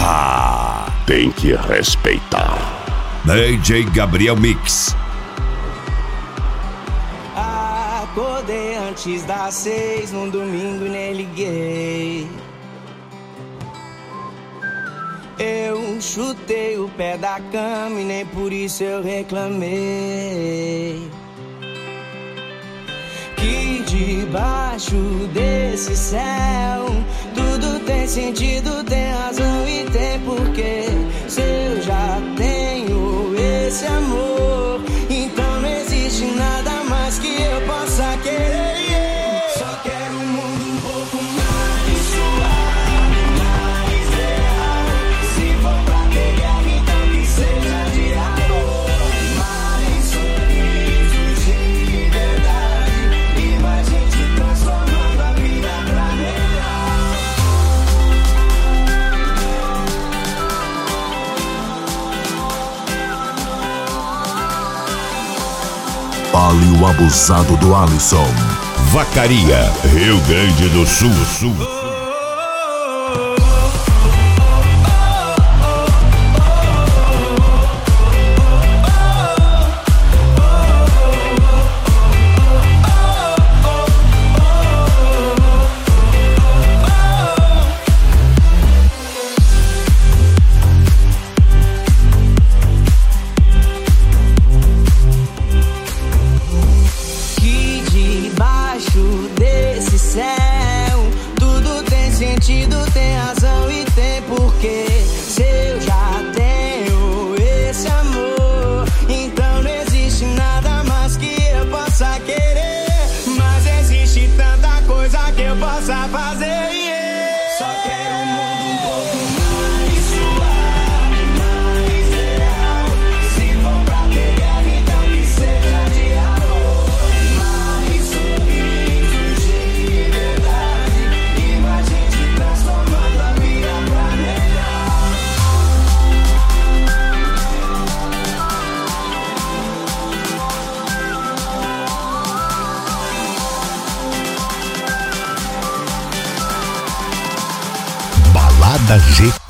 Tem que respeitar. DJ Gabriel Mix. Acordei antes das 6 num domingo e nem liguei. Eu chutei o pé da cama e nem por isso eu reclamei. Que debaixo desse céu tudo tem sentido, tem razão e tem porquê. Se eu já tenho esse amor, então não existe nada mais que eu possa querer. Só quero um mundo um pouco mais suave, mais real. Se for pra ter guerra, então que seja de amor. Mais sorrisos de verdade e mais gente transformando a vida pra melhor. Palio abusado do Alisson. Vacaria, Rio Grande do Sul. Desse céu tudo tem sentido, tem razão e tem porquê. Se eu já tenho esse amor, então não existe nada mais que eu possa querer. Mas existe tanta coisa que eu possa fazer. Só quero um mundo um pouco mais suave, mais real. Se for pra ter guerra, então que seja de amor. Mais sorrisos de verdade e mais gente transformando a vida pra melhor. Balada GT.